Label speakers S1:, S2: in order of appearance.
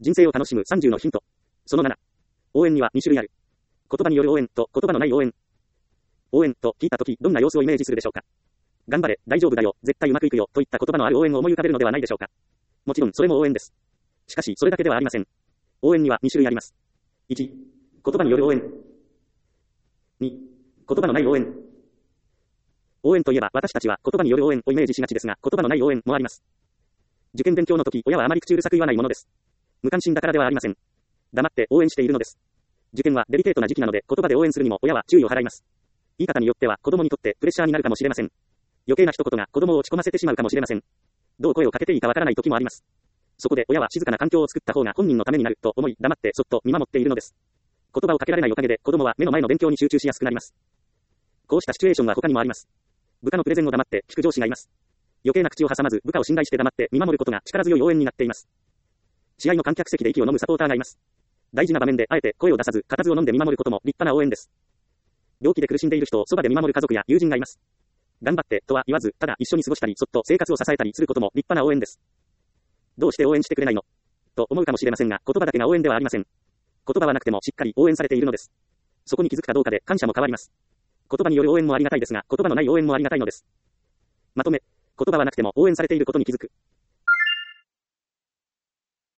S1: 人生を楽しむ30のヒント。その7。応援には2種類ある。言葉による応援と言葉のない応援。応援と聞いたとき、どんな様子をイメージするでしょうか。頑張れ、大丈夫だよ、絶対うまくいくよ、といった言葉のある応援を思い浮かべるのではないでしょうか。もちろん、それも応援です。しかし、それだけではありません。応援には2種類あります。1、言葉による応援。2、言葉のない応援。応援といえば、私たちは言葉による応援をイメージしがちですが、言葉のない応援もあります。受験勉強の時、親はあまり口うるさく言わないものです。無関心だからではありません。黙って応援しているのです。受験はデリケートな時期なので、言葉で応援するにも親は注意を払います。言い方によっては子供にとってプレッシャーになるかもしれません。余計な一言が子供を落ち込ませてしまうかもしれません。どう声をかけていいかわからない時もあります。そこで親は静かな環境を作った方が本人のためになると思い、黙ってそっと見守っているのです。言葉をかけられないおかげで子供は目の前の勉強に集中しやすくなります。こうしたシチュエーションは他にもあります。部下のプレゼンを黙って聞く上司がいます。余計な口を挟まず部下を信頼して黙って見守ることが力強い応援になっています。試合の観客席で息を飲むサポーターがいます。大事な場面であえて声を出さず固唾を飲んで見守ることも立派な応援です。病気で苦しんでいる人をそばで見守る家族や友人がいます。頑張ってとは言わず、ただ一緒に過ごしたり、そっと生活を支えたりすることも立派な応援です。どうして応援してくれないのと思うかもしれませんが、言葉だけが応援ではありません。言葉はなくてもしっかり応援されているのです。そこに気づくかどうかで感謝も変わります。言葉による応援もありがたいですが、言葉のない応援もありがたいのです。まとめ、言葉はなくても応援されていることに気づく。